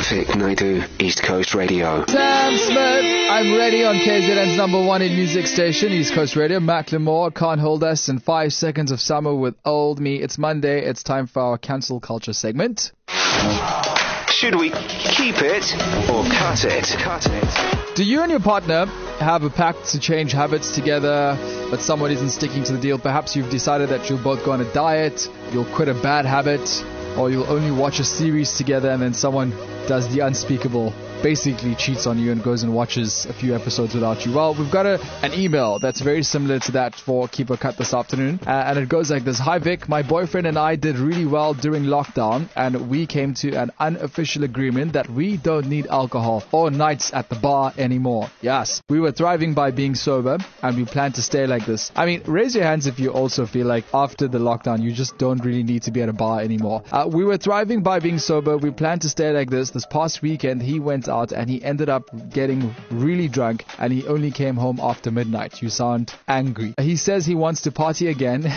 Vic Naidu, East Coast Radio. Sam Smith, I'm ready on KZN's number one in music station, East Coast Radio. Macklemore, Can't Hold Us, and 5 Seconds of Summer with Old Me. It's Monday, it's time for our cancel culture segment. Should we keep it or cut it? Cut it. Do you and your partner have a pact to change habits together, but someone isn't sticking to the deal? Perhaps you've decided that you'll both go on a diet, you'll quit a bad habit, or you'll only watch a series together and then someone does the unspeakable, basically cheats on you and goes and watches a few episodes without you. Well, we've got an email that's very similar to that for Keep or Cut this afternoon. And it goes like this. Hi Vic, my boyfriend and I did really well during lockdown and we came to an unofficial agreement that we don't need alcohol or nights at the bar anymore. Yes, we were thriving by being sober and we plan to stay like this. I mean, raise your hands if you also feel like after the lockdown you just don't really need to be at a bar anymore. We were thriving by being sober. We plan to stay like this. This past weekend he went out and he ended up getting really drunk and he only came home after midnight. You sound angry. He says he wants to party again.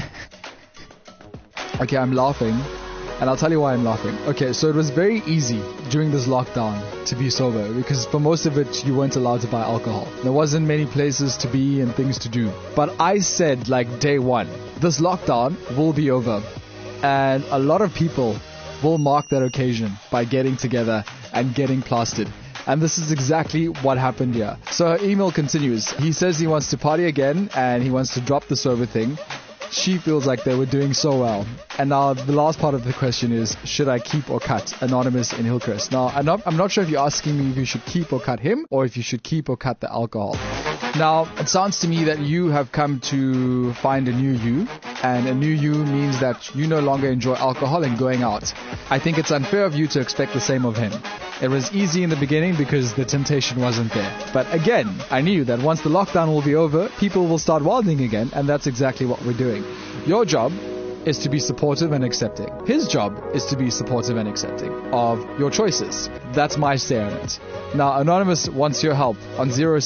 Okay, I'm laughing and I'll tell you why I'm laughing. Okay, so it was very easy during this lockdown to be sober because for most of it you weren't allowed to buy alcohol. There wasn't many places to be and things to do. But I said like day one, this lockdown will be over and a lot of people will mark that occasion by getting together and getting plastered. And this is exactly what happened here. So her email continues. He says he wants to party again and he wants to drop the sober thing. She feels like they were doing so well. And now the last part of the question is, should I keep or cut? Anonymous in Hillcrest. Now, I'm not sure if you're asking me if you should keep or cut him or if you should keep or cut the alcohol. Now, it sounds to me that you have come to find a new you, and a new you means that you no longer enjoy alcohol and going out. I think it's unfair of you to expect the same of him. It was easy in the beginning because the temptation wasn't there. But again, I knew that once the lockdown will be over, people will start wilding again, and that's exactly what we're doing. Your job is to be supportive and accepting. His job is to be supportive and accepting of your choices. That's my say on it. Now, Anonymous wants your help on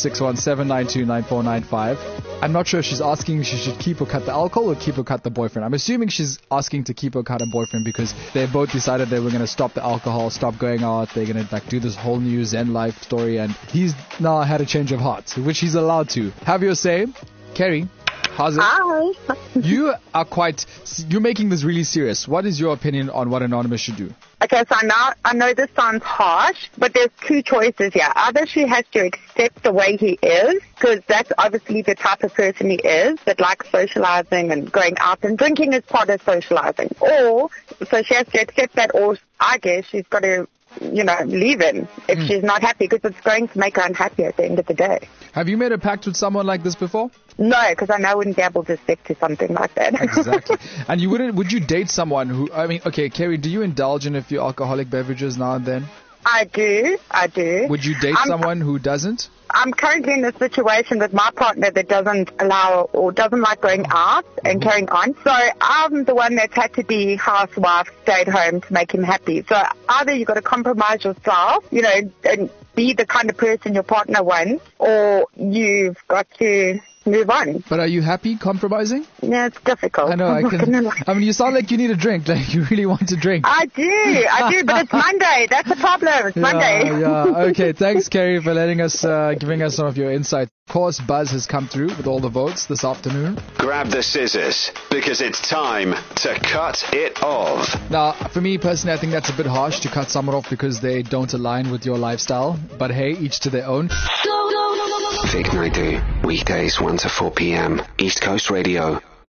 0617929495. I'm not sure if she's asking if she should keep or cut the alcohol or keep or cut the boyfriend. I'm assuming she's asking to keep or cut a boyfriend because they both decided they were going to stop the alcohol, stop going out. They're going to do this whole new Zen life story, and he's now had a change of heart, which he's allowed to. Have your say. Kerry, how's it? Hi. You're making this really serious. What is your opinion on what Anonymous should do? Okay, so I know this sounds harsh, but there's two choices here. Either she has to accept the way he is, because that's obviously the type of person he is, that likes socializing and going out, and drinking is part of socializing. Or, so she has to accept that, or I guess she's got to, leave him if she's not happy, because it's going to make her unhappy at the end of the day. Have you made a pact with someone like this before? No, because I know I wouldn't be able to stick to something like that. Exactly. And would you date someone who, okay, Kerry, do you indulge in a few alcoholic beverages now and then? I do. Would you date someone who doesn't? I'm currently in a situation with my partner that doesn't allow or doesn't like going out and carrying on. So I'm the one that's had to be housewife, stayed home to make him happy. So either you've got to compromise yourself, and be the kind of person your partner wants, or you've got to move on. But are you happy compromising? Yeah, it's difficult. I know. You sound like you need a drink. Like you really want to drink. I do, but it's Monday. That's the problem. It's Monday. Yeah. Okay. Thanks, Kerry, for letting us, giving us some of your insight. Of course, Buzz has come through with all the votes this afternoon. Grab the scissors, because it's time to cut it off. Now, for me personally, I think that's a bit harsh to cut someone off because they don't align with your lifestyle. But hey, each to their own. Vic Naidu, weekdays 1 to 4 p.m. East Coast Radio.